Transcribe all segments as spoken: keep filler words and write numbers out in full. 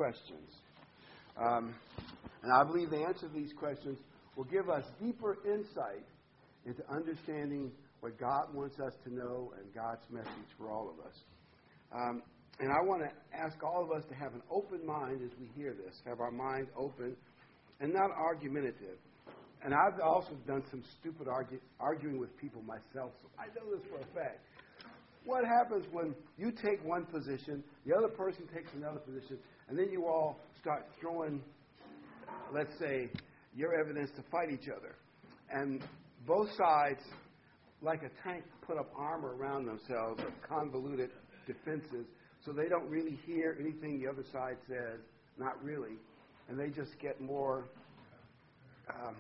questions. Um, and I believe the answer to these questions will give us deeper insight into understanding what God wants us to know and God's message for all of us. Um, and I want to ask all of us to have an open mind as we hear this, have our mind open and not argumentative. And I've also done some stupid argue, arguing with people myself, so I know this for a fact. What happens when you take one position, the other person takes another position, and then you all start throwing, let's say, your evidence to fight each other? And both sides, like a tank, put up armor around themselves of convoluted defenses, so they don't really hear anything the other side says, not really, and they just get more. Um,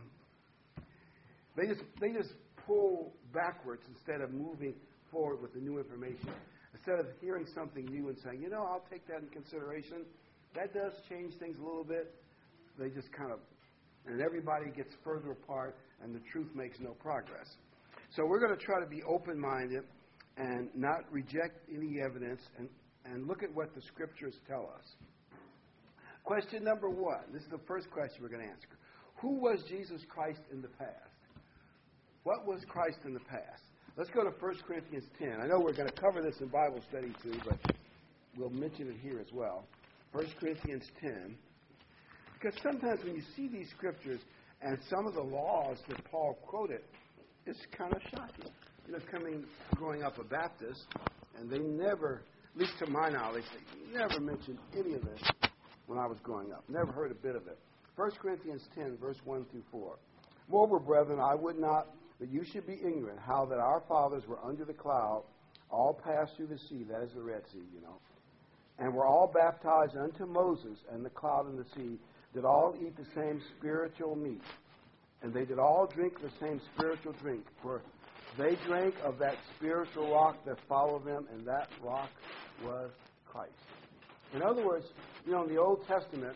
they just they just pull backwards instead of moving forward with the new information. Instead of hearing something new and saying, you know, I'll take that in consideration. That does change things a little bit. They just kind of, and everybody gets further apart, and the truth makes no progress. So we're going to try to be open-minded and not reject any evidence and, and look at what the Scriptures tell us. Question number one. This is the first question we're going to answer. Who was Jesus Christ in the past? What was Christ in the past? Let's go to First Corinthians ten. I know we're going to cover this in Bible study too, but we'll mention it here as well. First Corinthians ten. Because sometimes when you see these scriptures and some of the laws that Paul quoted, it's kind of shocking. You know, coming, growing up a Baptist, and they never, at least to my knowledge, they never mentioned any of this when I was growing up. Never heard a bit of it. First Corinthians ten, verse one through four. Moreover, brethren, I would not that you should be ignorant how that our fathers were under the cloud, all passed through the sea, that is the Red Sea, you know, and were all baptized unto Moses and the cloud and the sea, did all eat the same spiritual meat, and they did all drink the same spiritual drink, for they drank of that spiritual rock that followed them, and that rock was Christ. In other words, you know, in the Old Testament,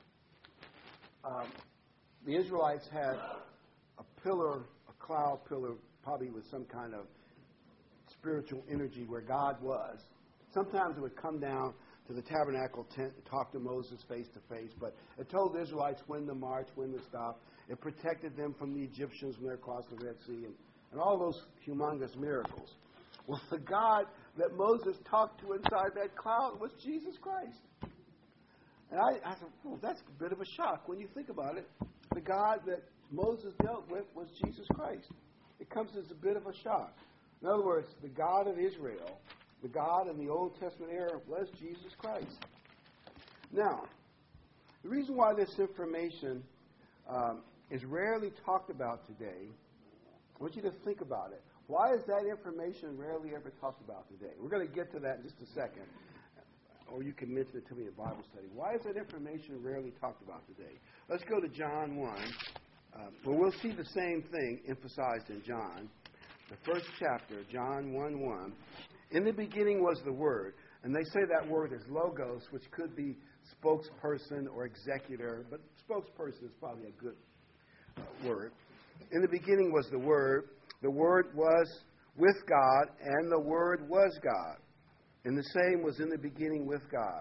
um, the Israelites had a pillar, a cloud pillar, probably with some kind of spiritual energy where God was. Sometimes it would come down to the tabernacle tent and talk to Moses face to face, but it told the Israelites when to march, when to stop. It protected them from the Egyptians when they crossed the Red Sea, and, and all those humongous miracles. Well, the God that Moses talked to inside that cloud was Jesus Christ. And I, I thought, well, that's a bit of a shock when you think about it. The God that Moses dealt with was Jesus Christ. It comes as a bit of a shock. In other words, the God of Israel, the God in the Old Testament era, was Jesus Christ. Now, the reason why this information um, is rarely talked about today, I want you to think about it. Why is that information rarely ever talked about today? We're going to get to that in just a second. Or you can mention it to me in Bible study. Why is that information rarely talked about today? Let's go to John one. Um, well, we'll see the same thing emphasized in John. The first chapter, John one one. In the beginning was the Word. And they say that word is logos, which could be spokesperson or executor. But spokesperson is probably a good uh, word. In the beginning was the Word. The Word was with God, and the Word was God. And the same was in the beginning with God.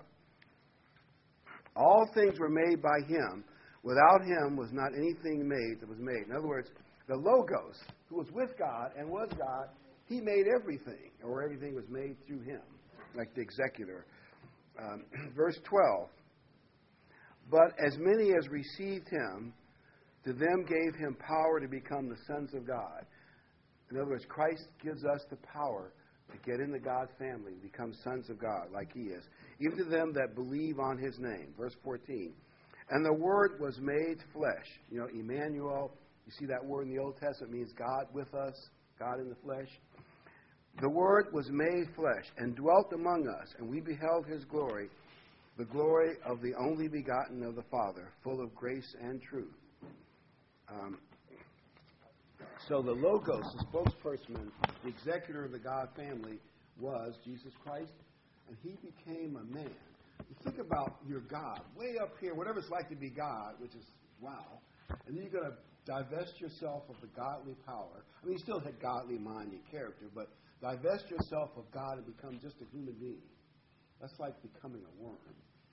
All things were made by Him. Without Him was not anything made that was made. In other words, the Logos, who was with God and was God, He made everything, or everything was made through Him, like the executor. Um, verse twelve. But as many as received Him, to them gave Him power to become the sons of God. In other words, Christ gives us the power to get into God's family, become sons of God like He is. Even to them that believe on His name. Verse fourteen. And the Word was made flesh. You know, Emmanuel, you see that word in the Old Testament, means God with us, God in the flesh. The Word was made flesh and dwelt among us, and we beheld His glory, the glory of the only begotten of the Father, full of grace and truth. Um, so the Logos, the spokesperson, the executor of the God family, was Jesus Christ, and He became a man. You think about your God, way up here, whatever it's like to be God, which is wow, and then you're going to divest yourself of the godly power. I mean, you still had godly mind and character, but divest yourself of God and become just a human being. That's like becoming a worm.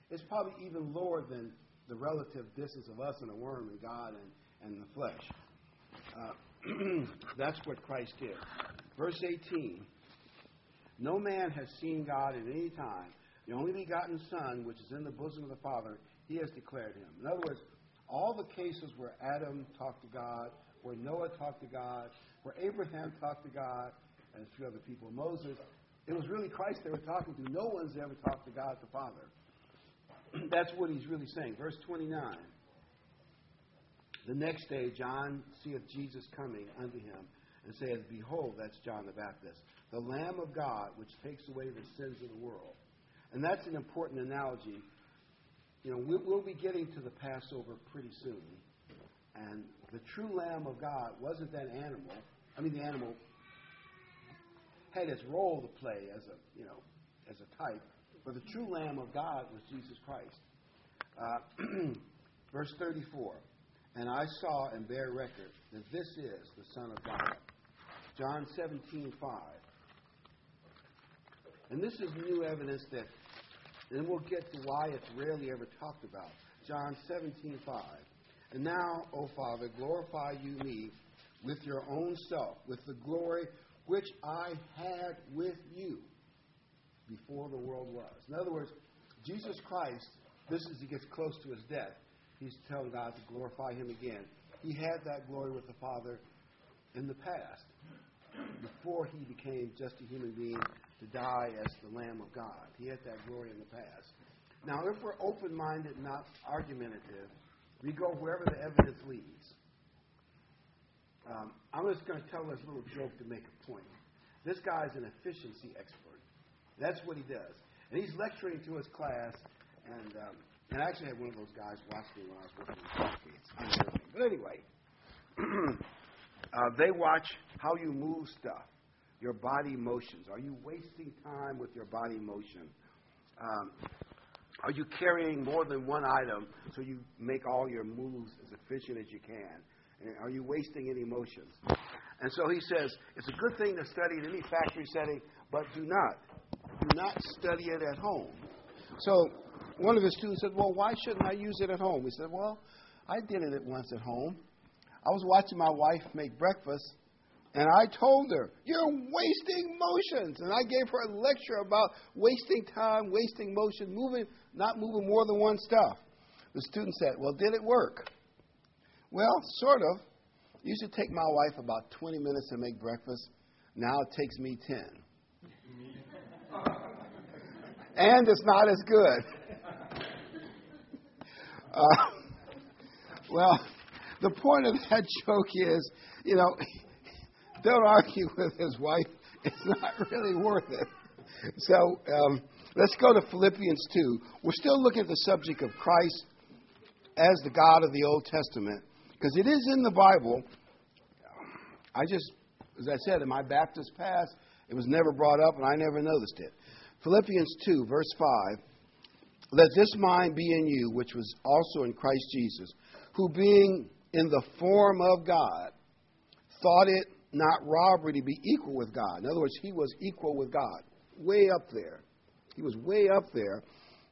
It's probably even lower than the relative distance of us and a worm and God and, and the flesh. Uh, that's what Christ did. Verse eighteen, no man has seen God at any time. The only begotten Son, which is in the bosom of the Father, he has declared him. In other words, all the cases where Adam talked to God, where Noah talked to God, where Abraham talked to God, and a few other people, Moses, it was really Christ they were talking to. No one's ever talked to God the Father. That's what he's really saying. Verse twenty-nine. The next day John seeth Jesus coming unto him, and saith, Behold, that's John the Baptist, the Lamb of God, which takes away the sins of the world. And that's an important analogy. You know, we'll, we'll be getting to the Passover pretty soon. And the true Lamb of God wasn't that animal. I mean, the animal had its role to play as a, you know, as a type. But the true Lamb of God was Jesus Christ. Uh, verse thirty-four. And I saw and bear record that this is the Son of God. John seventeen five. And this is new evidence that, and we'll get to why it's rarely ever talked about. John seventeen five. And now, O Father, glorify you me with your own self, with the glory which I had with you before the world was. In other words, Jesus Christ, this is he gets close to his death. He's telling God to glorify him again. He had that glory with the Father in the past, before he became just a human being to die as the Lamb of God. He had that glory in the past. Now, if we're open-minded, not argumentative, we go wherever the evidence leads. Um, I'm just going to tell this little joke to make a point. This guy's an efficiency expert. That's what he does. And he's lecturing to his class, and um, and I actually had one of those guys watch me when I was working in Southgate. But anyway, uh, they watch how you move stuff, your body motions. Are you wasting time with your body motion? Um, are you carrying more than one item so you make all your moves as efficient as you can? And are you wasting any motions? And so he says, it's a good thing to study in any factory setting, but do not. Do not study it at home. So one of his students said, well, why shouldn't I use it at home? He said, well, I did it once at home. I was watching my wife make breakfast, and I told her, you're wasting motions. And I gave her a lecture about wasting time, wasting motion, moving, not moving more than one stuff. The student said, well, did it work? Well, sort of. It used to take my wife about twenty minutes to make breakfast. Now it takes me ten. And it's not as good. Uh, well, the point of that joke is, you know, don't argue with his wife. It's not really worth it. So um, let's go to Philippians two. We're still looking at the subject of Christ as the God of the Old Testament, because it is in the Bible. I just, as I said, in my Baptist past, it was never brought up, and I never noticed it. Philippians two, verse five. Let this mind be in you, which was also in Christ Jesus, who being in the form of God, thought it not robbery to be equal with God. In other words, he was equal with God, way up there. He was way up there.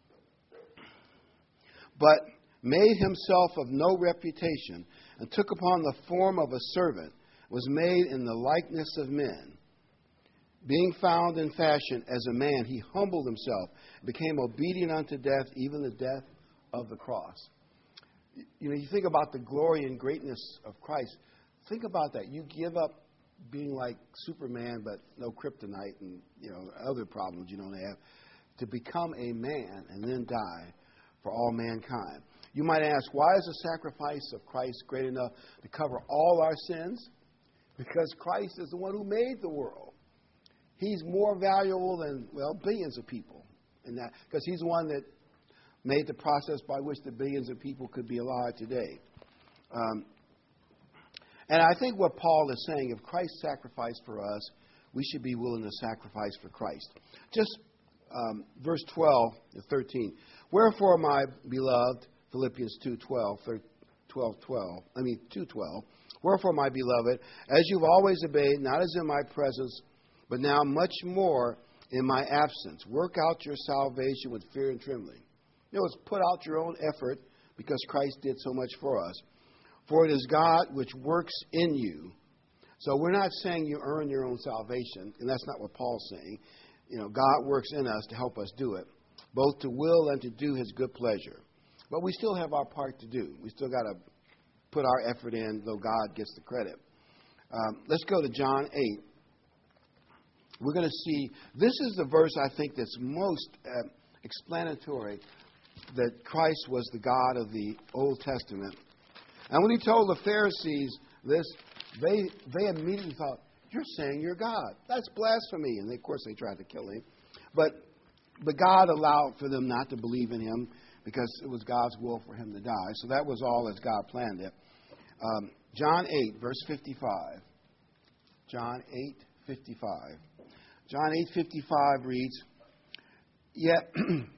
But made himself of no reputation, and took upon the form of a servant, was made in the likeness of men. Being found in fashion as a man, he humbled himself, became obedient unto death, even the death of the cross. You know, you think about the glory and greatness of Christ. Think about that. You give up being like Superman, but no kryptonite and, you know, other problems you don't have, to become a man and then die for all mankind. You might ask, why is the sacrifice of Christ great enough to cover all our sins? Because Christ is the one who made the world. He's more valuable than, well, billions of people in that, because he's the one that made the process by which the billions of people could be alive today. Um, and I think what Paul is saying, if Christ sacrificed for us, we should be willing to sacrifice for Christ. Just um, verse twelve to thirteen. Wherefore, my beloved, Philippians two twelve, twelve, twelve, I mean two twelve. Wherefore, my beloved, as you've always obeyed, not as in my presence, but now much more in my absence, work out your salvation with fear and trembling. You know, it's put out your own effort because Christ did so much for us. For it is God which works in you. So we're not saying you earn your own salvation, and that's not what Paul's saying. You know, God works in us to help us do it, both to will and to do his good pleasure. But we still have our part to do. We still got to put our effort in, though God gets the credit. Um, let's go to John eight. We're going to see, this is the verse I think that's most uh, explanatory that Christ was the God of the Old Testament. And when he told the Pharisees this, they they immediately thought, you're saying you're God. That's blasphemy. And they, of course, they tried to kill him. But, but God allowed for them not to believe in him because it was God's will for him to die. So that was all as God planned it. Um, John eight, verse fifty-five. John eight, fifty-five. John eight, fifty-five reads, yet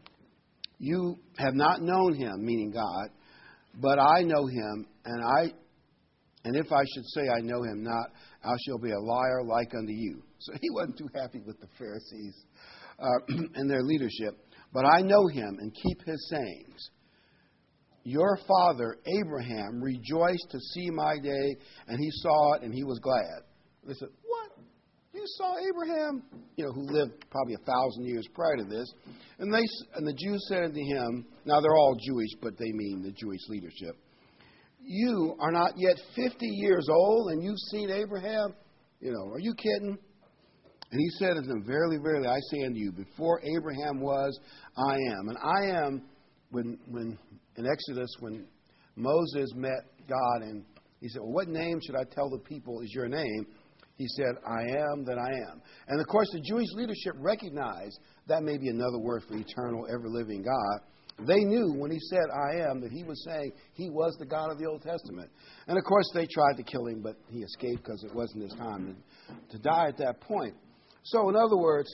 you have not known him, meaning God, but I know him, and I, and if I should say I know him not, I shall be a liar like unto you. So he wasn't too happy with the Pharisees uh, and their leadership. But I know him and keep his sayings. Your father Abraham rejoiced to see my day, and he saw it, and he was glad. They said, what? You saw Abraham? You know, who lived probably a thousand years prior to this. And they and the Jews said unto him, now they're all Jewish, but they mean the Jewish leadership. You are not yet fifty years old, and you've seen Abraham? You know, are you kidding? And he said unto them, verily, verily, I say unto you, before Abraham was, I am. And I am, when when in Exodus, when Moses met God, and he said, well, what name should I tell the people is your name? He said, I am that I am. And, of course, the Jewish leadership recognized that may be another word for eternal, ever-living God. They knew when he said, I am, that he was saying he was the God of the Old Testament. And, of course, they tried to kill him, but he escaped because it wasn't his time to, to die at that point. So, in other words,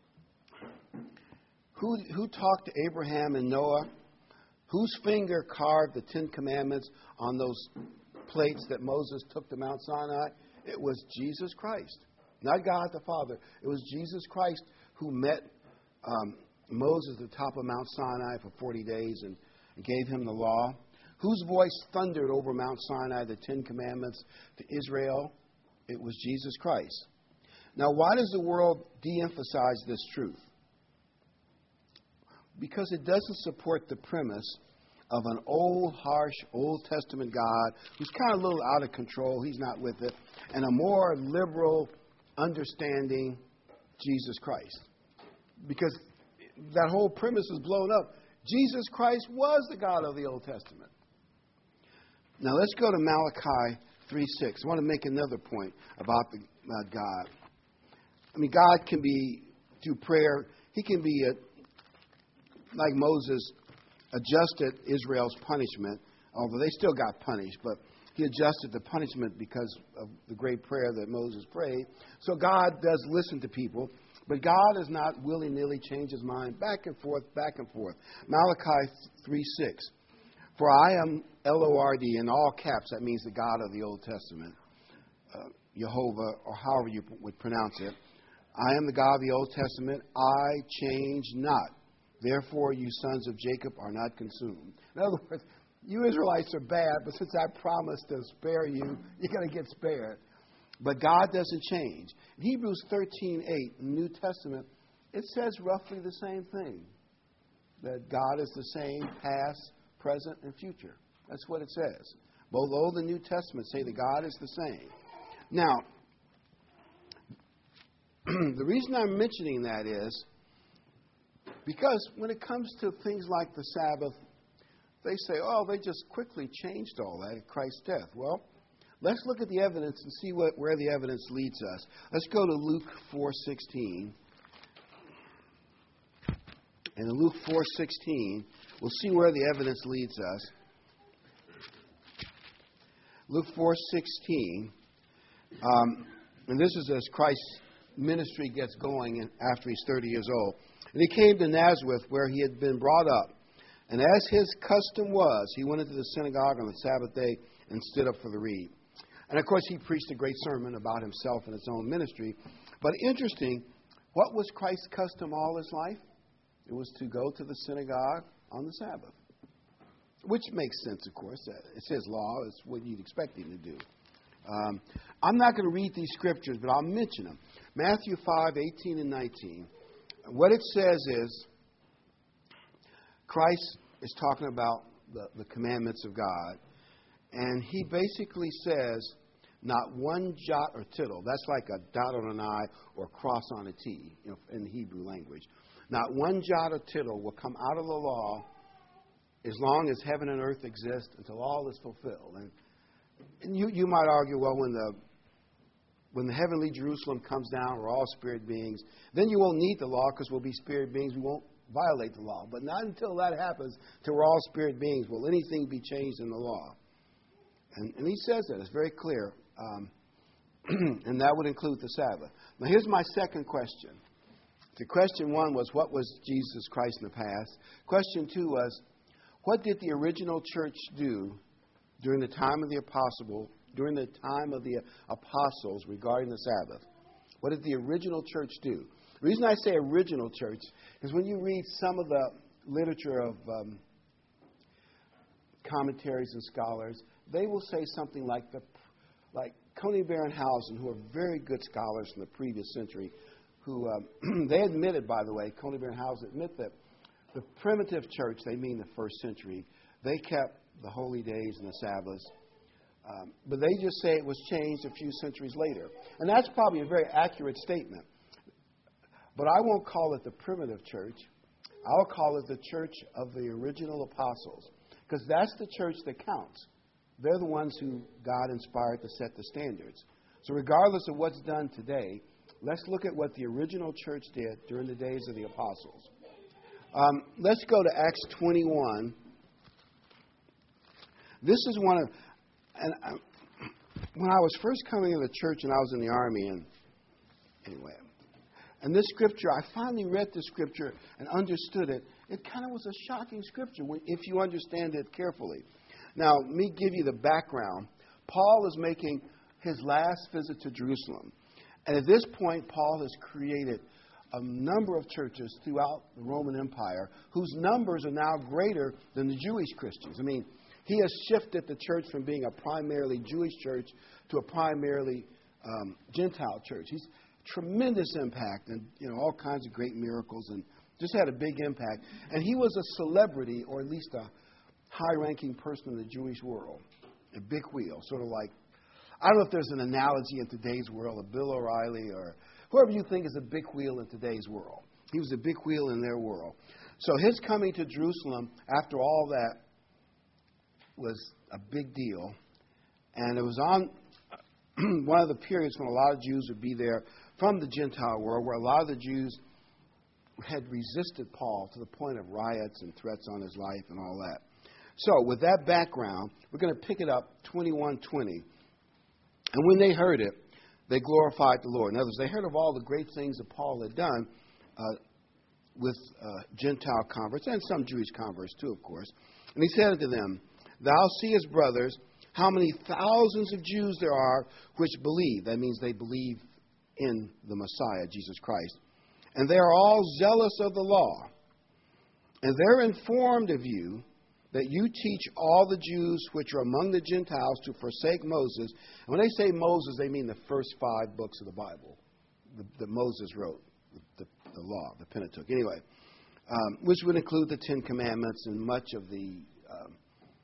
who, who talked to Abraham and Noah? Whose finger carved the Ten Commandments on those plates that Moses took to Mount Sinai? It was Jesus Christ, not God the Father. It was Jesus Christ who met um, Moses at the top of Mount Sinai for forty days and, and gave him the law. Whose voice thundered over Mount Sinai the Ten Commandments to Israel? It was Jesus Christ. Now, why does the world de-emphasize this truth? Because it doesn't support the premise of an old, harsh, Old Testament God who's kind of a little out of control. He's not with it. And a more liberal, understanding Jesus Christ. Because that whole premise was blown up. Jesus Christ was the God of the Old Testament. Now let's go to Malachi three six. I want to make another point about the uh, God. I mean, God can be, through prayer, he can be, a, like Moses, adjusted Israel's punishment, although they still got punished, but he adjusted the punishment because of the great prayer that Moses prayed. So God does listen to people, but God does not willy-nilly change his mind back and forth, back and forth. Malachi three six. For I am L O R D, in all caps, that means the God of the Old Testament, uh, Jehovah, or however you would pronounce it. I am the God of the Old Testament. I change not. Therefore, you sons of Jacob are not consumed. In other words, you Israelites are bad, but since I promised to spare you, you're going to get spared. But God doesn't change. In Hebrews thirteen eight, in the New Testament, it says roughly the same thing. That God is the same past, present, and future. That's what it says. Both Old and New Testament say that God is the same. Now, the reason I'm mentioning that is because when it comes to things like the Sabbath, they say, oh, they just quickly changed all that at Christ's death. Well, let's look at the evidence and see what, where the evidence leads us. Let's go to Luke four sixteen. And in Luke four sixteen, we'll see where the evidence leads us. Luke four sixteen, um, and this is as Christ's ministry gets going after he's thirty years old. And he came to Nazareth, where he had been brought up. And as his custom was, he went into the synagogue on the Sabbath day and stood up for the read. And, of course, he preached a great sermon about himself and his own ministry. But interesting, what was Christ's custom all his life? It was to go to the synagogue on the Sabbath, which makes sense, of course. It says law. It's what you'd expect him to do. Um, I'm not going to read these scriptures, but I'll mention them. Matthew five, eighteen and nineteen. What it says is Christ is talking about the, the commandments of God, and he basically says not one jot or tittle. That's like a dot on an I or a cross on a T, you know, in the Hebrew language. Not one jot or tittle will come out of the law as long as heaven and earth exist until all is fulfilled. And, and you, you might argue, well, when the when the heavenly Jerusalem comes down, we're all spirit beings, then you won't need the law because we'll be spirit beings. We won't violate the law. But not until that happens, till we're all spirit beings, will anything be changed in the law. And, and he says that. It's very clear. Um, and that would include the Sabbath. Now, here's my second question. The question one was, what was Jesus Christ in the past? Question two was, what did the original church do during the time of the apostle, during the time of the apostles regarding the Sabbath? What did the original church do? The reason I say original church is when you read some of the literature of um, commentaries and scholars, they will say something like the like Coney Barrenhausen, who are very good scholars from the previous century, who um, they admitted, by the way, Coney Barrenhausen admit that the primitive church, they mean the first century, they kept the holy days and the Sabbaths. Um, but they just say it was changed a few centuries later. And that's probably a very accurate statement. But I won't call it the primitive church. I'll call it the church of the original apostles. Because that's the church that counts. They're the ones who God inspired to set the standards. So regardless of what's done today, let's look at what the original church did during the days of the apostles. Um, let's go to Acts twenty-one. This is one of... And I, when I was first coming into the church and I was in the army, and anyway, and this scripture, I finally read this scripture and understood it. It kind of was a shocking scripture if you understand it carefully. Now, let me give you the background. Paul is making his last visit to Jerusalem. And at this point, Paul has created a number of churches throughout the Roman Empire whose numbers are now greater than the Jewish Christians. I mean, he has shifted the church from being a primarily Jewish church to a primarily um, Gentile church. He's tremendous impact and, you know, all kinds of great miracles and just had a big impact. And he was a celebrity, or at least a high-ranking person in the Jewish world, a big wheel, sort of like, I don't know if there's an analogy in today's world, a Bill O'Reilly or whoever you think is a big wheel in today's world. He was a big wheel in their world. So his coming to Jerusalem after all that was a big deal. And it was on one of the periods when a lot of Jews would be there from the Gentile world, where a lot of the Jews had resisted Paul to the point of riots and threats on his life and all that. So with that background, we're going to pick it up twenty-one twenty. And when they heard it, they glorified the Lord. In other words, they heard of all the great things that Paul had done uh, with uh, Gentile converts and some Jewish converts too, of course. And he said unto them, Thou seest, brothers, how many thousands of Jews there are which believe. That means they believe in the Messiah, Jesus Christ. And they are all zealous of the law. And they're informed of you that you teach all the Jews which are among the Gentiles to forsake Moses. And when they say Moses, they mean the first five books of the Bible that Moses wrote, the, the, the law, the Pentateuch. Anyway, um, which would include the Ten Commandments and much of the, um,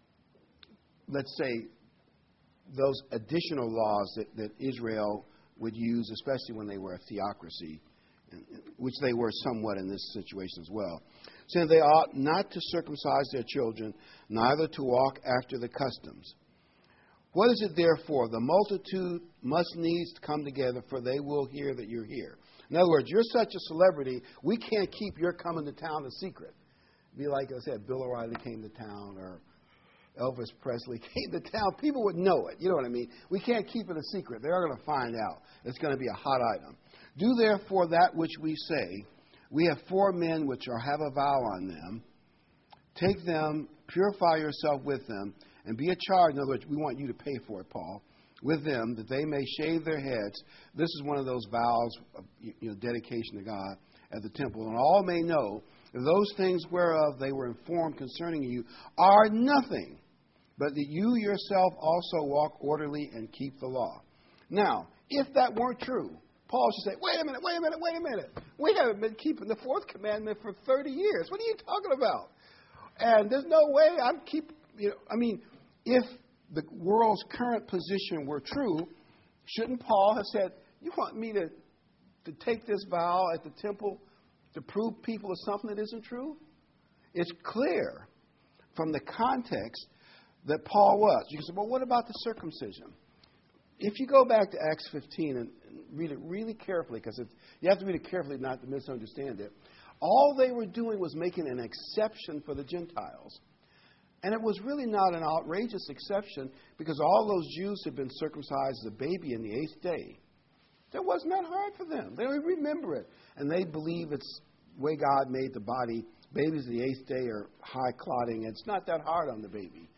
let's say, those additional laws that, that Israel would use, especially when they were a theocracy, which they were somewhat in this situation as well. Saying they ought not to circumcise their children, neither to walk after the customs. What is it therefore? The multitude must needs come together, for they will hear that you're here. In other words, you're such a celebrity, we can't keep your coming to town a secret. It'd be like I said, Bill O'Reilly came to town, or Elvis Presley came to town. People would know it. You know what I mean? We can't keep it a secret. They're going to find out. It's going to be a hot item. Do therefore that which we say. We have four men which are have a vow on them. Take them, purify yourself with them, and be a charge. In other words, we want you to pay for it, Paul, with them, that they may shave their heads. This is one of those vows of, you know, dedication to God at the temple. And all may know those things whereof they were informed concerning you are nothing, but that you yourself also walk orderly and keep the law. Now, if that weren't true, Paul should say, wait a minute, wait a minute, wait a minute. We haven't been keeping the fourth commandment for thirty years. What are you talking about? And there's no way I'm keep. You know, I mean, if the world's current position were true, shouldn't Paul have said, you want me to, to take this vow at the temple to prove people of something that isn't true? It's clear from the context that Paul was. You can say, well, what about the circumcision? If you go back to Acts fifteen and read it really carefully, because you have to read it carefully not to misunderstand it, all they were doing was making an exception for the Gentiles. And it was really not an outrageous exception, because all those Jews had been circumcised as a baby in the eighth day. That wasn't that hard for them. They would remember it. And they believe it's the way God made the body. Babies the eighth day are high clotting. It's not that hard on the baby.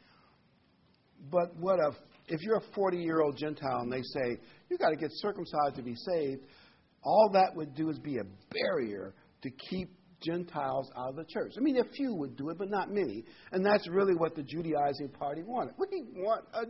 But what if, if you're a forty-year-old Gentile and they say, you've got to get circumcised to be saved, all that would do is be a barrier to keep Gentiles out of the church. I mean, a few would do it, but not many. And that's really what the Judaizing party wanted. We want a,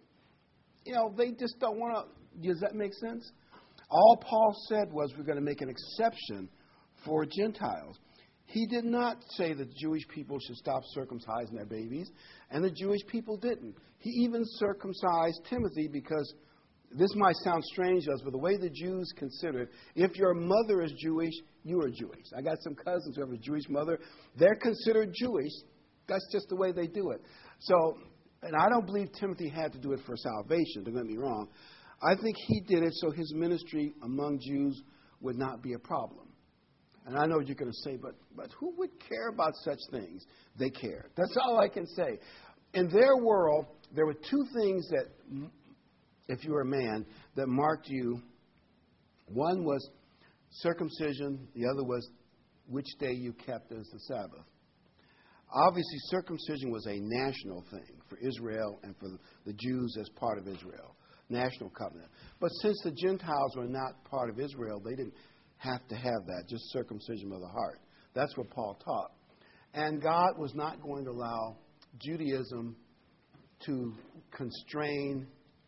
you know, they just don't want to, does that make sense? All Paul said was we're going to make an exception for Gentiles. He did not say that Jewish people should stop circumcising their babies, and the Jewish people didn't. He even circumcised Timothy because, this might sound strange to us, but the way the Jews consider it, if your mother is Jewish, you are Jewish. I got some cousins who have a Jewish mother. They're considered Jewish. That's just the way they do it. So, and I don't believe Timothy had to do it for salvation, don't get me wrong. I think he did it so his ministry among Jews would not be a problem. And I know what you're going to say, but, but who would care about such things? They care. That's all I can say. In their world, there were two things that, if you were a man, that marked you. One was circumcision. The other was which day you kept as the Sabbath. Obviously, circumcision was a national thing for Israel and for the Jews as part of Israel. National covenant. But since the Gentiles were not part of Israel, they didn't have to have that, just circumcision of the heart. That's what Paul taught. And God was not going to allow Judaism to constrain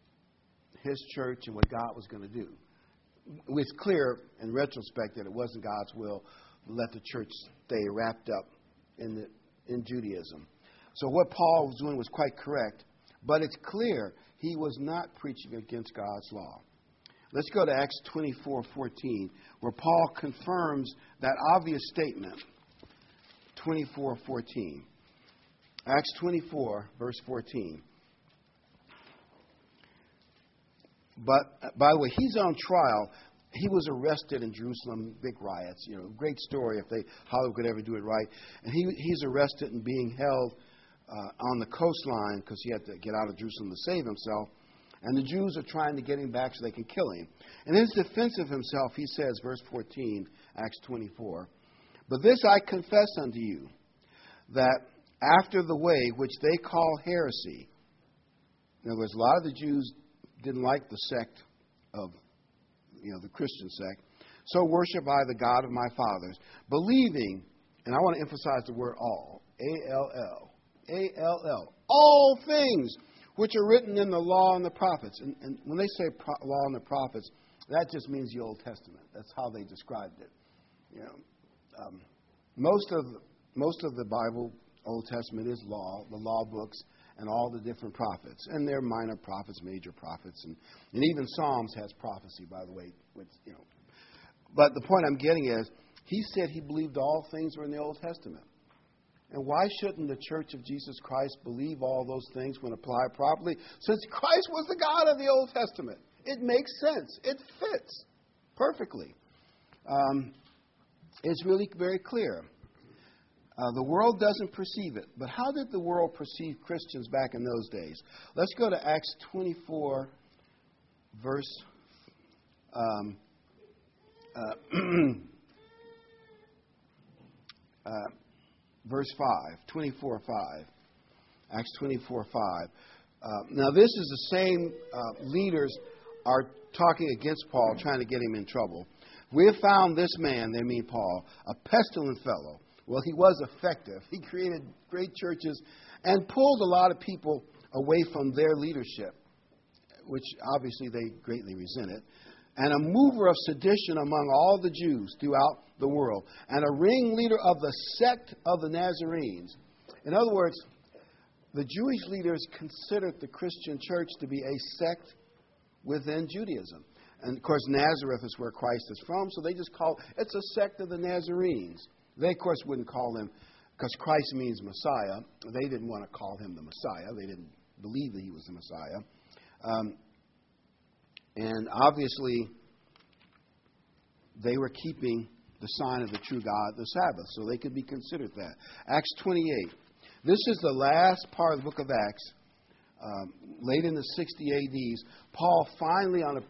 his church and what God was going to do. It's clear in retrospect that it wasn't God's will to let the church stay wrapped up in the in Judaism. So what Paul was doing was quite correct, but it's clear he was not preaching against God's law. Let's go to Acts twenty-four fourteen, where Paul confirms that obvious statement. twenty-four fourteen. Acts twenty-four, verse fourteen. But, by the way, he's on trial. He was arrested in Jerusalem, big riots. You know, great story if they Hollywood could ever do it right. And he he's arrested and being held uh, on the coastline because he had to get out of Jerusalem to save himself. And the Jews are trying to get him back so they can kill him. In his defense of himself, he says, verse fourteen, Acts twenty-four, "But this I confess unto you, that after the way which they call heresy," in other words, a lot of the Jews didn't like the sect of, you know, the Christian sect, "so worship I the God of my fathers, believing," and I want to emphasize the word all, A L L, A L L, "all things which are written in the law and the prophets." And, and when they say pro- law and the prophets, that just means the Old Testament. That's how they described it. You know, um, most of most of the Bible, Old Testament, is law, the law books, and all the different prophets. And they're minor prophets, major prophets, and, and even Psalms has prophecy, by the way. Which, you know, but the point I'm getting is, he said he believed all things were in the Old Testament. And why shouldn't the Church of Jesus Christ believe all those things when applied properly? Since Christ was the God of the Old Testament. It makes sense. It fits perfectly. Um, it's really very clear. Uh, the world doesn't perceive it. But how did the world perceive Christians back in those days? Let's go to Acts twenty-four, verse um, uh, uh, verse five, twenty-four five. Acts twenty-four five. Uh, now, this is the same uh, leaders are talking against Paul, trying to get him in trouble. "We have found this man," they mean Paul, "a pestilent fellow, Well, he was effective. He created great churches and pulled a lot of people away from their leadership, which obviously they greatly resented, and a mover of sedition among all the Jews throughout the world, and a ringleader of the sect of the Nazarenes. In other words, the Jewish leaders considered the Christian church to be a sect within Judaism. And, of course, Nazareth is where Christ is from, so they just call it's a sect of the Nazarenes. They, of course, wouldn't call him, because Christ means Messiah. They didn't want to call him the Messiah. They didn't believe that he was the Messiah. Um, and obviously, they were keeping the sign of the true God, the Sabbath, so they could be considered that. Acts twenty-eight. This is the last part of the book of Acts. Um, late in the sixty A Ds, Paul finally on a,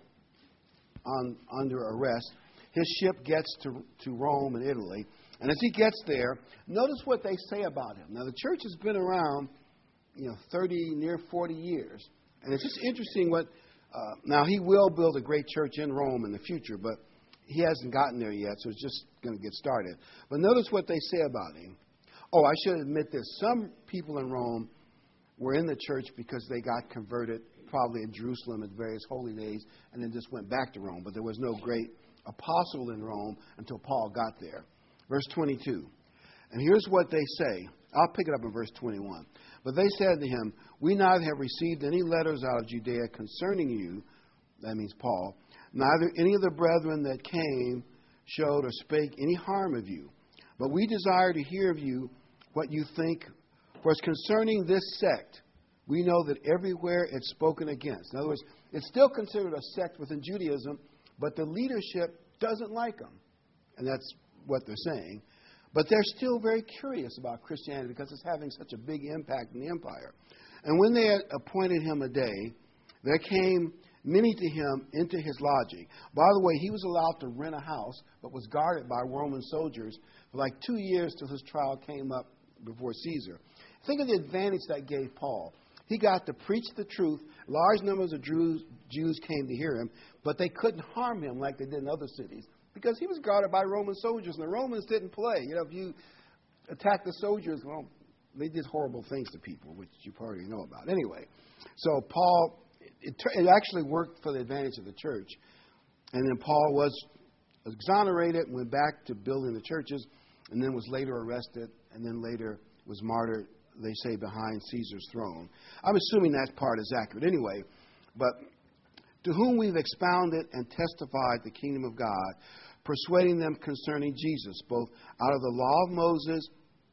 on under arrest. His ship gets to to Rome and Italy, and as he gets there, notice what they say about him. Now, the church has been around, you know, thirty, near forty years, and it's just interesting what. Uh, now, he will build a great church in Rome in the future, but he hasn't gotten there yet, so it's just going to get started. But notice what they say about him. Oh, I should admit this. Some people in Rome were in the church because they got converted, probably in Jerusalem at various holy days, and then just went back to Rome. But there was no great apostle in Rome until Paul got there. Verse twenty-two. And here's what they say. I'll pick it up in verse twenty-one. But they said to him, we neither have received any letters out of Judea concerning you, that means Paul, neither any of the brethren that came showed or spake any harm of you. But we desire to hear of you what you think. For as concerning this sect, we know that everywhere it's spoken against. In other words, it's still considered a sect within Judaism, but the leadership doesn't like them. And that's what they're saying. But they're still very curious about Christianity because it's having such a big impact in the empire. And when they had appointed him a day, there came many to him into his lodging. By the way, he was allowed to rent a house, but was guarded by Roman soldiers for like two years till his trial came up before Caesar. Think of the advantage that gave Paul. He got to preach the truth. Large numbers of Jews, Jews came to hear him, but they couldn't harm him like they did in other cities because he was guarded by Roman soldiers, and the Romans didn't play. You know, if you attack the soldiers, well, they did horrible things to people, which you probably know about. Anyway, so Paul, it, it actually worked for the advantage of the church. And then Paul was exonerated and went back to building the churches, and then was later arrested, and then later was martyred, they say, behind Caesar's throne. I'm assuming that part is accurate anyway. But to whom we've expounded and testified the kingdom of God, persuading them concerning Jesus, both out of the law of Moses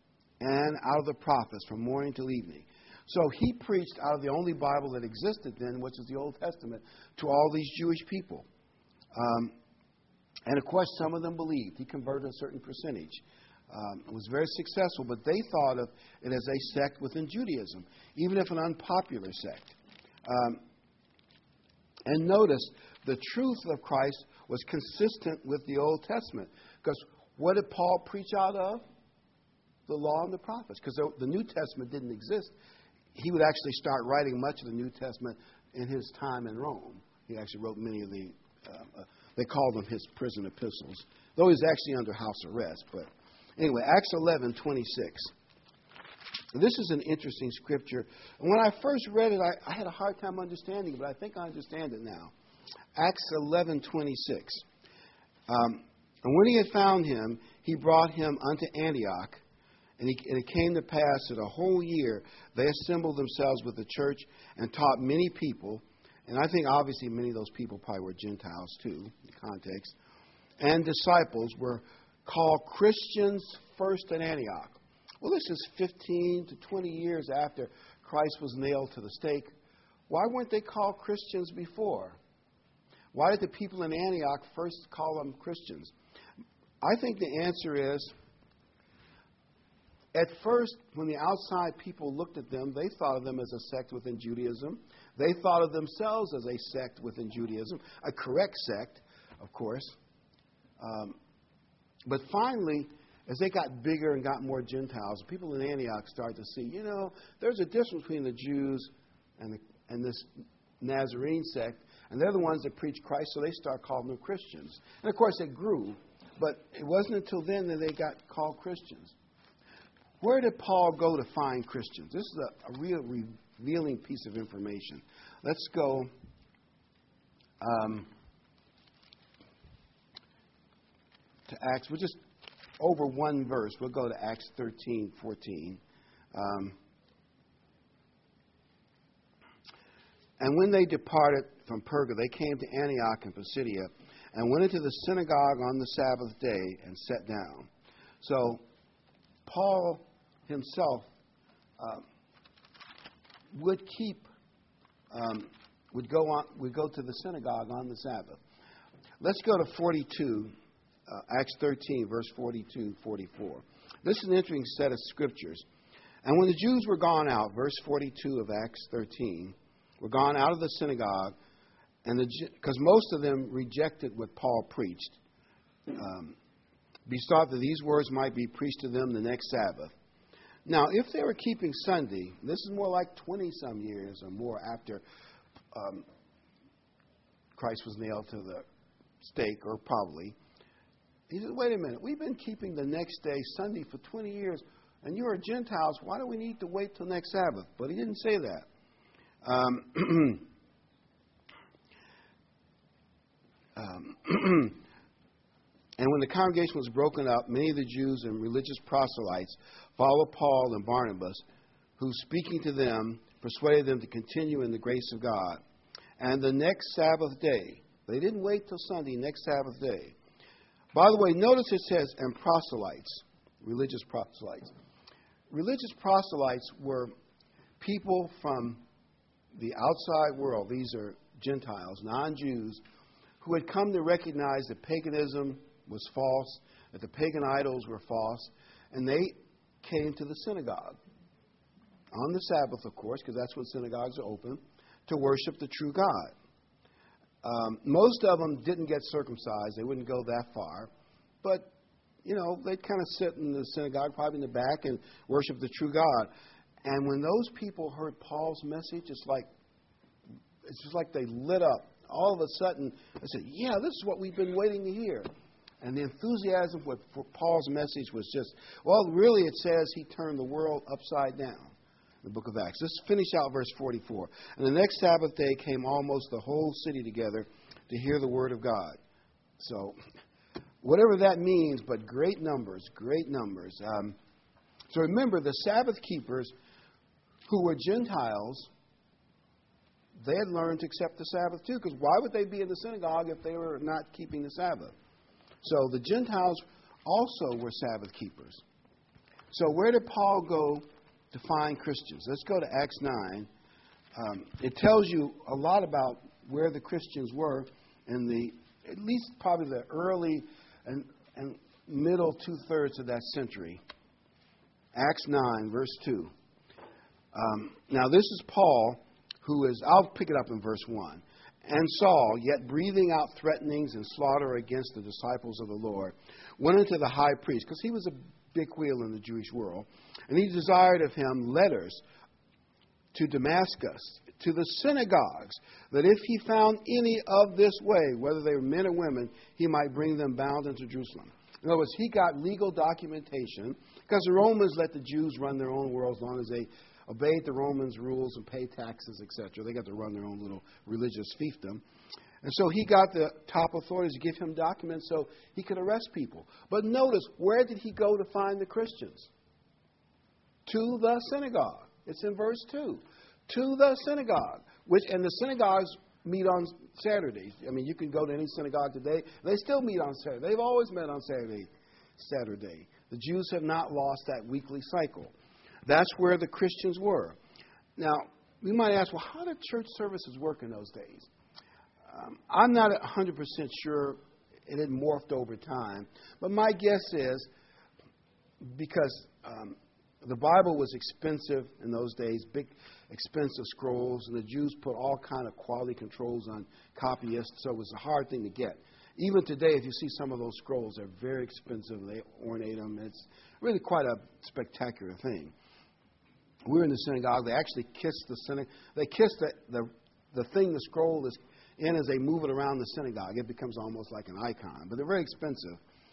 and out of the prophets, from morning till evening. So he preached out of the only Bible that existed then, which is the Old Testament, to all these Jewish people. Um, and of course, some of them believed. He converted a certain percentage. Um, it was very successful, but they thought of it as a sect within Judaism, even if an unpopular sect. Um, and notice, the truth of Christ was consistent with the Old Testament. Because what did Paul preach out of? The law and the prophets. Because the New Testament didn't exist. He would actually start writing much of the New Testament in his time in Rome. He actually wrote many of the, uh, uh, they called them his prison epistles, though he was actually under house arrest. But anyway, Acts eleven twenty-six. This is an interesting scripture. And when I first read it, I, I had a hard time understanding it, but I think I understand it now. Acts eleven twenty-six. Um, and when he had found him, he brought him unto Antioch. And, he, and it came to pass that a whole year they assembled themselves with the church and taught many people. And I think obviously many of those people probably were Gentiles too, in context. And disciples were called Christians first in Antioch. Well, this is fifteen to twenty years after Christ was nailed to the stake. Why weren't they called Christians before? Why did the people in Antioch first call them Christians? I think the answer is, at first, when the outside people looked at them, they thought of them as a sect within Judaism. They thought of themselves as a sect within Judaism, a correct sect, of course. Um, but finally, as they got bigger and got more Gentiles, people in Antioch started to see, you know, there's a difference between the Jews and, the, and this Nazarene sect, and they're the ones that preach Christ, so they start calling them Christians. And, of course, it grew, but it wasn't until then that they got called Christians. where did Paul go to find Christians? This is a, a real revealing piece of information. Let's go um, to Acts. We'll just, over one verse, we'll go to Acts thirteen, fourteen. Um, and when they departed from Perga, they came to Antioch in Pisidia and went into the synagogue on the Sabbath day and sat down. So Paul himself uh, would keep, um, would go on, would go to the synagogue on the Sabbath. Let's go to forty-two, uh, Acts thirteen, verse forty-two, forty-four. This is an interesting set of scriptures. And when the Jews were gone out, verse forty-two of Acts thirteen, were gone out of the synagogue, and the because most of them rejected what Paul preached, um, besought that these words might be preached to them the next Sabbath. Now, if they were keeping Sunday, this is more like twenty-some years or more after um, Christ was nailed to the stake, or probably. He said, wait a minute, we've been keeping the next day Sunday for twenty years, and you are Gentiles. Why do we need to wait till next Sabbath? But he didn't say that. Um, um, and when the congregation was broken up, many of the Jews and religious proselytes followed Paul and Barnabas, who, speaking to them, persuaded them to continue in the grace of God. And the next Sabbath day, they didn't wait till Sunday, next Sabbath day. By the way, notice it says, and proselytes, religious proselytes. Religious proselytes were people from the outside world. These are Gentiles, non-Jews, who had come to recognize that paganism was false, that the pagan idols were false, and they came to the synagogue on the Sabbath, of course, because that's when synagogues are open, to worship the true God. Um, most of them didn't get circumcised. They wouldn't go that far. But, you know, they'd kind of sit in the synagogue, probably in the back, and worship the true God. And when those people heard Paul's message, it's like it's just like they lit up. All of a sudden, they said, yeah, this is what we've been waiting to hear. And the enthusiasm for, for Paul's message was just, well, really it says he turned the world upside down. The book of Acts. Let's finish out verse forty-four. And the next Sabbath day came almost the whole city together to hear the word of God. So, whatever that means, but great numbers, great numbers. Um, so remember, the Sabbath keepers who were Gentiles, they had learned to accept the Sabbath too, because why would they be in the synagogue if they were not keeping the Sabbath? So the Gentiles also were Sabbath keepers. So where did Paul go to find Christians? Let's go to Acts nine. Um, it tells you a lot about where the Christians were in the, at least probably the early and, and middle two-thirds of that century. Acts nine, verse two. Um, now this is Paul, who is, I'll pick it up in verse one. And Saul, yet breathing out threatenings and slaughter against the disciples of the Lord, went unto the high priest, because he was a big wheel in the Jewish world, and he desired of him letters to Damascus, to the synagogues, that if he found any of this way, whether they were men or women, he might bring them bound into Jerusalem. In other words, he got legal documentation, because the Romans let the Jews run their own world as long as they obeyed the Romans' rules and paid taxes, et cetera. They got to run their own little religious fiefdom. And so he got the top authorities to give him documents so he could arrest people. But notice, where did he go to find the Christians? To the synagogue. It's in verse two. To the synagogue. Which, and the synagogues meet on Saturdays. I mean, you can go to any synagogue today. They still meet on Saturday. They've always met on Saturday. Saturday. The Jews have not lost that weekly cycle. That's where the Christians were. Now, we might ask, well, how did church services work in those days? Um, I'm not one hundred percent sure it had morphed over time. But my guess is because um, the Bible was expensive in those days, big, expensive scrolls, and the Jews put all kind of quality controls on copyists, so it was a hard thing to get. Even today, if you see some of those scrolls, they're very expensive. They ornate them. It's really quite a spectacular thing. We were in the synagogue. They actually kissed the synagogue. They kissed the, the the thing the scroll is in as they move it around the synagogue. It becomes almost like an icon. But they're very expensive.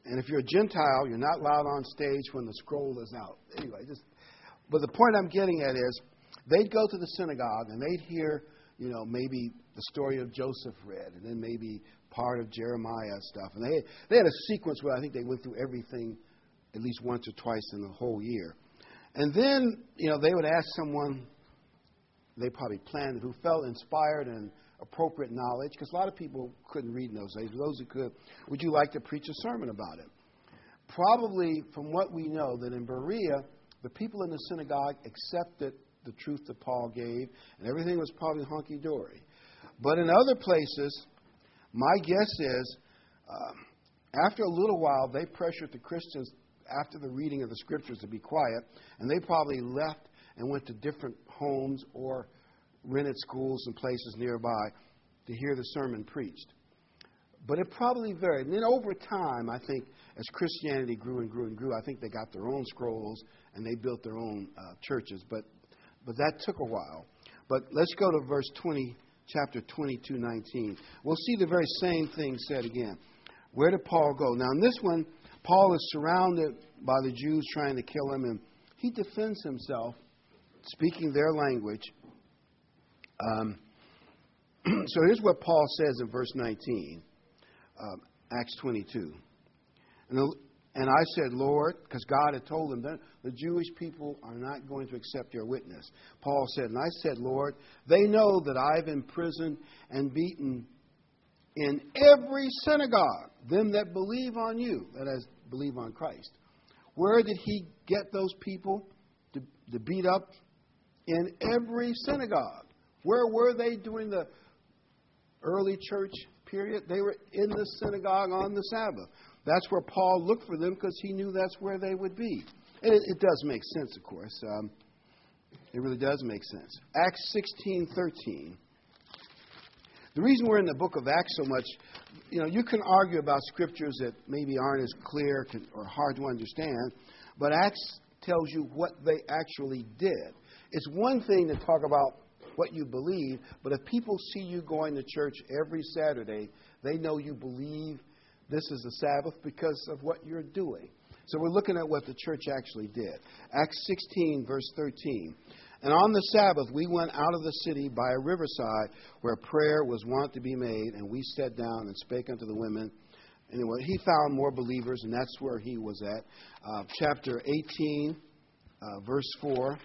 And if you're a Gentile, you're not allowed on stage when the scroll is out. Anyway, just, but the point I'm getting at is they'd go to the synagogue and they'd hear, you know, maybe the story of Joseph read, and then maybe part of Jeremiah stuff. And they, they had a sequence where I think they went through everything at least once or twice in the whole year. And then, you know, they would ask someone they probably planned who felt inspired and appropriate knowledge, because a lot of people couldn't read in those days. For those who could, would you like to preach a sermon about it? Probably, from what we know, that in Berea, the people in the synagogue accepted the truth that Paul gave, and everything was probably hunky-dory. But in other places, my guess is, um, after a little while, they pressured the Christians after the reading of the Scriptures to be quiet, and they probably left and went to different homes or rented schools and places nearby to hear the sermon preached. But it probably varied. And then over time, I think, as Christianity grew and grew and grew, I think they got their own scrolls and they built their own uh, churches. But but that took a while. But let's go to verse twenty, chapter twenty-two, nineteen. We'll see the very same thing said again. Where did Paul go? Now, in this one, Paul is surrounded by the Jews trying to kill him, and he defends himself, speaking their language. Um, so here's what Paul says in verse nineteen, um, Acts twenty-two. And, the, and I said, Lord, because God had told him that the Jewish people are not going to accept your witness. Paul said, and I said, Lord, they know that I've imprisoned and beaten in every synagogue them that believe on you, that is, believe on Christ. Where did he get those people to, to beat up? In every synagogue. Where were they during the early church period? They were in the synagogue on the Sabbath. That's where Paul looked for them because he knew that's where they would be. And it, it does make sense, of course. Um, it really does make sense. Acts sixteen thirteen. The reason we're in the book of Acts so much, you know, you can argue about scriptures that maybe aren't as clear or hard to understand, but Acts tells you what they actually did. It's one thing to talk about what you believe, but if people see you going to church every Saturday, they know you believe this is the Sabbath because of what you're doing. So we're looking at what the church actually did. Acts sixteen, verse thirteen. And on the Sabbath we went out of the city by a riverside where prayer was wont to be made, and we sat down and spake unto the women. Anyway, he found more believers, and that's where he was at. Uh, chapter eighteen, uh, verse four.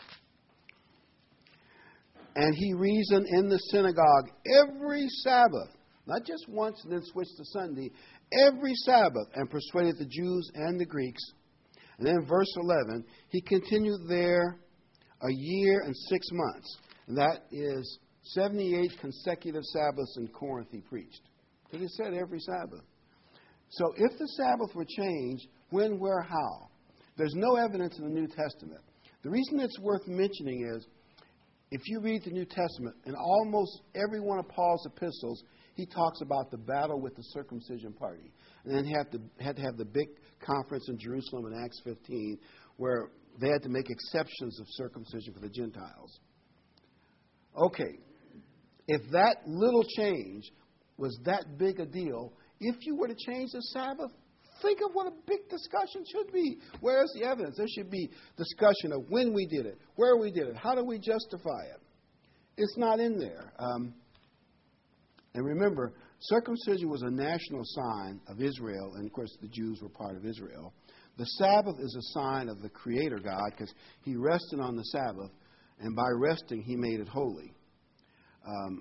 And he reasoned in the synagogue every Sabbath, not just once and then switched to Sunday, every Sabbath, and persuaded the Jews and the Greeks. And then verse eleven, he continued there a year and six months. And that is seventy-eight consecutive Sabbaths in Corinth he preached. Because he said every Sabbath. So if the Sabbath were changed, when, where, how? There's no evidence in the New Testament. The reason it's worth mentioning is, if you read the New Testament, in almost every one of Paul's epistles, he talks about the battle with the circumcision party. And then he had to, had to have the big conference in Jerusalem in Acts fifteen, where they had to make exceptions of circumcision for the Gentiles. Okay, if that little change was that big a deal, if you were to change the Sabbath, think of what a big discussion should be. Where's the evidence? There should be discussion of when we did it, where we did it, how do we justify it. It's not in there. Um, and remember, circumcision was a national sign of Israel, and of course the Jews were part of Israel. The Sabbath is a sign of the Creator God because he rested on the Sabbath, and by resting he made it holy. Um,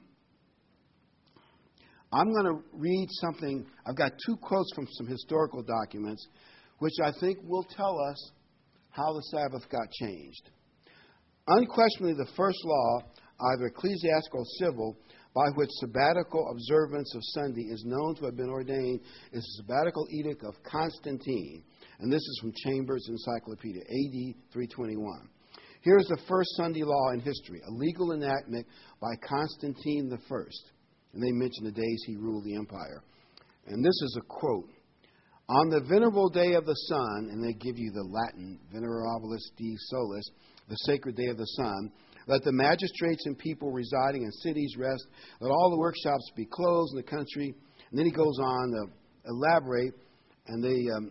I'm going to read something. I've got two quotes from some historical documents, which I think will tell us how the Sabbath got changed. Unquestionably, the first law, either ecclesiastical or civil, by which sabbatical observance of Sunday is known to have been ordained, is the sabbatical edict of Constantine. And this is from Chambers Encyclopedia, A D three twenty-one. Here's the first Sunday law in history, a legal enactment by Constantine the First. And they mention the days he ruled the empire. And this is a quote. On the venerable day of the sun, and they give you the Latin, Venerabilis Dei Solis, the sacred day of the sun, let the magistrates and people residing in cities rest, let all the workshops be closed in the country. And then he goes on to elaborate. And they, um,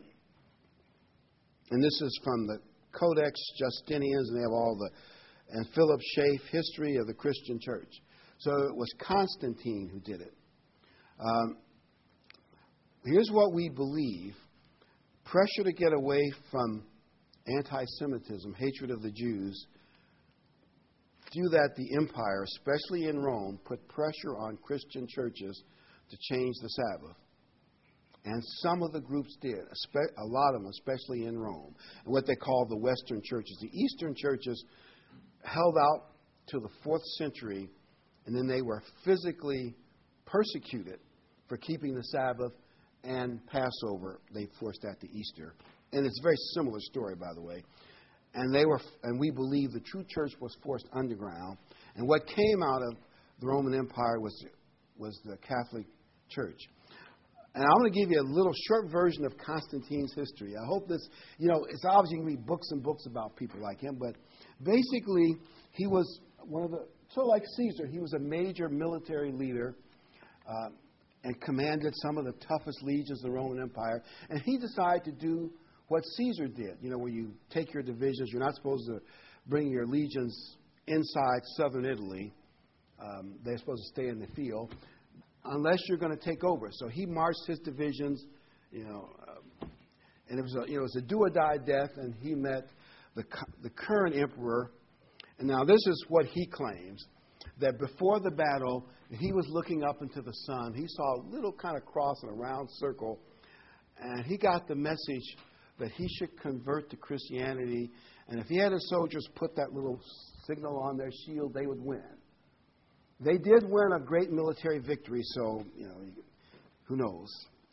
and this is from the Codex Justinianus, and they have all the, and Philip Schaff, History of the Christian Church. So it was Constantine who did it. Um, here's what we believe. Pressure to get away from anti-Semitism, hatred of the Jews. Through that, the empire, especially in Rome, put pressure on Christian churches to change the Sabbath. And some of the groups did, a lot of them, especially in Rome, and what they call the Western churches. The Eastern churches held out to the fourth century, and then they were physically persecuted for keeping the Sabbath and Passover. They forced that to Easter. And it's a very similar story, by the way. And they were, and we believe the true church was forced underground. And what came out of the Roman Empire was, was the Catholic Church. And I'm going to give you a little short version of Constantine's history. I hope this, you know, it's obviously going to be books and books about people like him, but basically he was one of the, so like Caesar, he was a major military leader uh, and commanded some of the toughest legions of the Roman Empire. And he decided to do what Caesar did, you know, where you take your divisions. You're not supposed to bring your legions inside southern Italy. Um, they're supposed to stay in the field, unless you're going to take over. So he marched his divisions, you know, uh, and it was a, you know, it was a do or die death, and he met the the current emperor. And now this is what he claims, that before the battle, he was looking up into the sun. He saw a little kind of cross in a round circle, and he got the message that he should convert to Christianity, and if he had his soldiers put that little signal on their shield, they would win. They did win a great military victory, so, you know, who knows?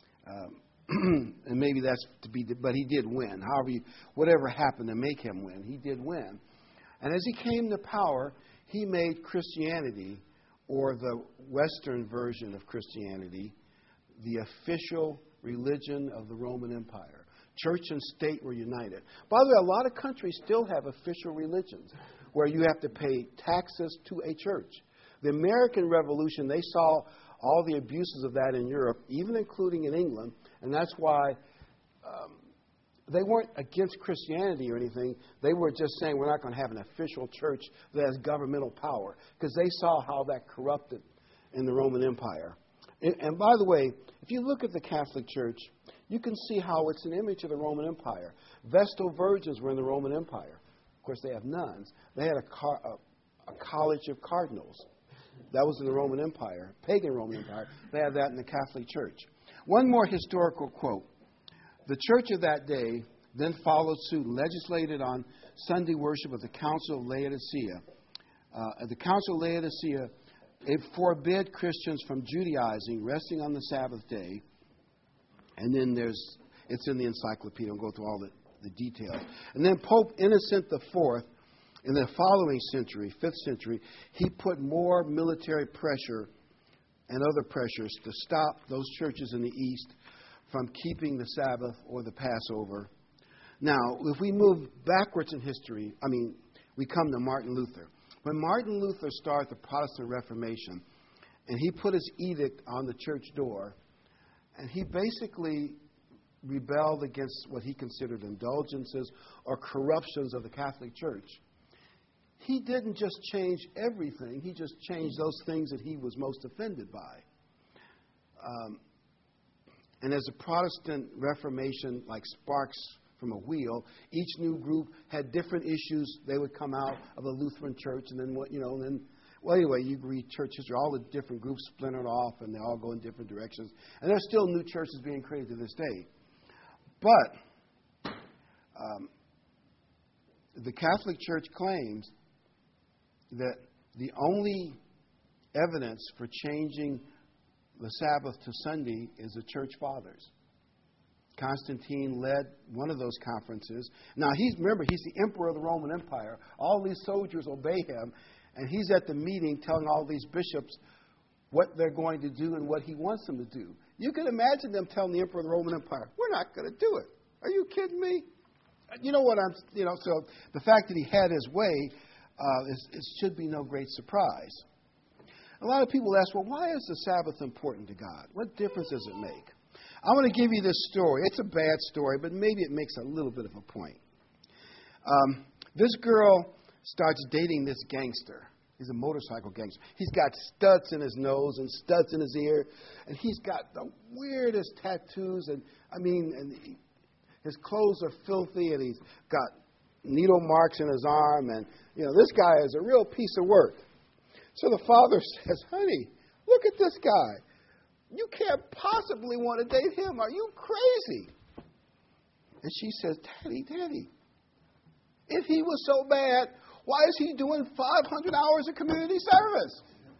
Um, and maybe that's to be, but he did win. However, you, whatever happened to make him win, he did win. And as he came to power, he made Christianity, or the Western version of Christianity, the official religion of the Roman Empire. Church and state were united. By the way, a lot of countries still have official religions where you have to pay taxes to a church. The American Revolution, they saw all the abuses of that in Europe, even including in England, and that's why um, they weren't against Christianity or anything. They were just saying we're not going to have an official church that has governmental power, because they saw how that corrupted in the Roman Empire. And, and by the way, if you look at the Catholic Church, you can see how it's an image of the Roman Empire. Vestal virgins were in the Roman Empire. Of course, they have nuns. They had a, car, a, a college of cardinals. That was in the Roman Empire, pagan Roman Empire. They have that in the Catholic Church. One more historical quote. The church of that day then followed suit and legislated on Sunday worship of the Council of Laodicea. Uh, at the Council of Laodicea, it forbid Christians from Judaizing, resting on the Sabbath day. And then there's, it's in the encyclopedia. I'll go through all the, the details. And then Pope Innocent the Fourth, in the following century, fifth century, he put more military pressure and other pressures to stop those churches in the East from keeping the Sabbath or the Passover. Now, if we move backwards in history, I mean, we come to Martin Luther. When Martin Luther started the Protestant Reformation, and he put his edict on the church door, and he basically rebelled against what he considered indulgences or corruptions of the Catholic Church. He didn't just change everything. He just changed those things that he was most offended by. Um, and as a Protestant Reformation, like sparks from a wheel, each new group had different issues. They would come out of the Lutheran Church, and then what you know, and then well, anyway, you read church history. All the different groups splintered off, and they all go in different directions. And there's still new churches being created to this day. But um, the Catholic Church claims that the only evidence for changing the Sabbath to Sunday is the Church Fathers. Constantine led one of those conferences. Now, he's remember, he's the emperor of the Roman Empire. All these soldiers obey him, and he's at the meeting telling all these bishops what they're going to do and what he wants them to do. You can imagine them telling the emperor of the Roman Empire, we're not going to do it. Are you kidding me? You know what I'm, you know, so the fact that he had his way, uh, is, it should be no great surprise. A lot of people ask, well, why is the Sabbath important to God? What difference does it make? I want to give you this story. It's a bad story, but maybe it makes a little bit of a point. Um, this girl starts dating this gangster. He's a motorcycle gangster. He's got studs in his nose and studs in his ear, and he's got the weirdest tattoos. And I mean, and he, his clothes are filthy, and he's got needle marks in his arm. And you know, this guy is a real piece of work. So the father says, "Honey, look at this guy. You can't possibly want to date him. Are you crazy?" And she says, "Daddy, Daddy, if he was so bad, why is he doing five hundred hours of community service?"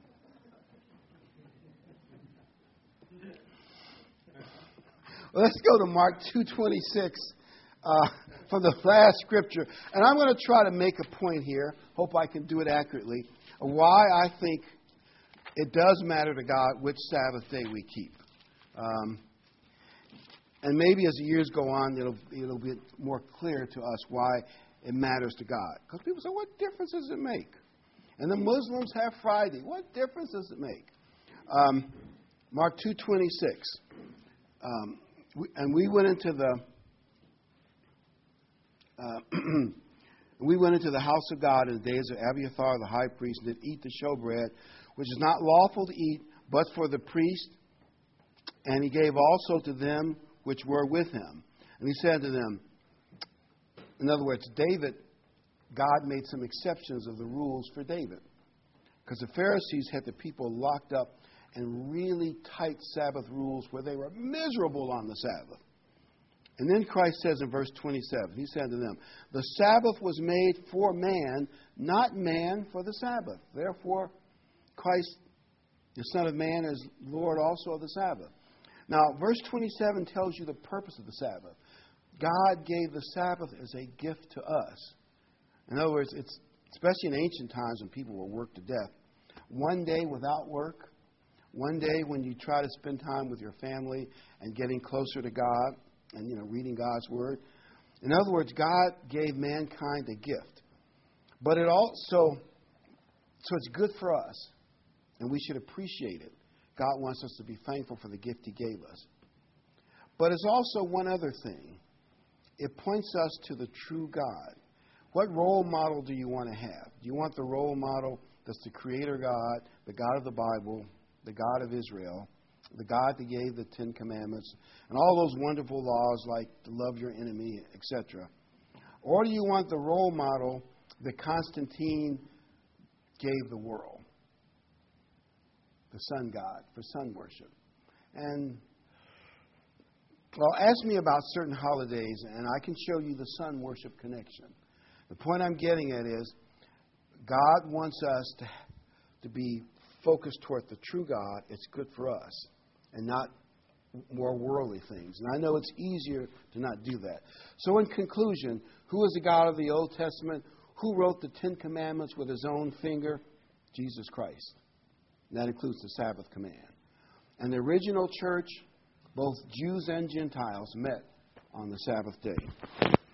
Well, let's go to Mark two twenty-six uh, from the last scripture. And I'm going to try to make a point here. Hope I can do it accurately. Why I think it does matter to God which Sabbath day we keep. Um, and maybe as the years go on, it'll, it'll be more clear to us why it matters to God. Because people say, what difference does it make? And the Muslims have Friday. What difference does it make? Um, Mark two twenty-six. Um, we, and we went into the uh, we went into the house of God in the days of Abiathar the high priest, and did eat the showbread, which is not lawful to eat, but for the priest. And he gave also to them which were with him. And he said to them, in other words, David, God made some exceptions of the rules for David. Because the Pharisees had the people locked up in really tight Sabbath rules where they were miserable on the Sabbath. And then Christ says in verse twenty-seven, he said to them, the Sabbath was made for man, not man for the Sabbath. Therefore, Christ, the Son of Man, is Lord also of the Sabbath. Now, verse twenty-seven tells you the purpose of the Sabbath. God gave the Sabbath as a gift to us. In other words, it's especially in ancient times when people were worked to death. One day without work, one day when you try to spend time with your family and getting closer to God and, you know, reading God's Word. In other words, God gave mankind a gift. But it also, so it's good for us, and we should appreciate it. God wants us to be thankful for the gift He gave us. But it's also one other thing. It points us to the true God. What role model do you want to have? Do you want the role model that's the Creator God, the God of the Bible, the God of Israel, the God that gave the Ten Commandments, and all those wonderful laws like to love your enemy, et cetera? Or do you want the role model that Constantine gave the world? The sun god, for sun worship. And, well, ask me about certain holidays, and I can show you the sun worship connection. The point I'm getting at is God wants us to, to be focused toward the true God. It's good for us, and not more worldly things. And I know it's easier to not do that. So in conclusion, who is the God of the Old Testament? Who wrote the Ten Commandments with His own finger? Jesus Christ. And that includes the Sabbath command. And the original church, both Jews and Gentiles, met on the Sabbath day.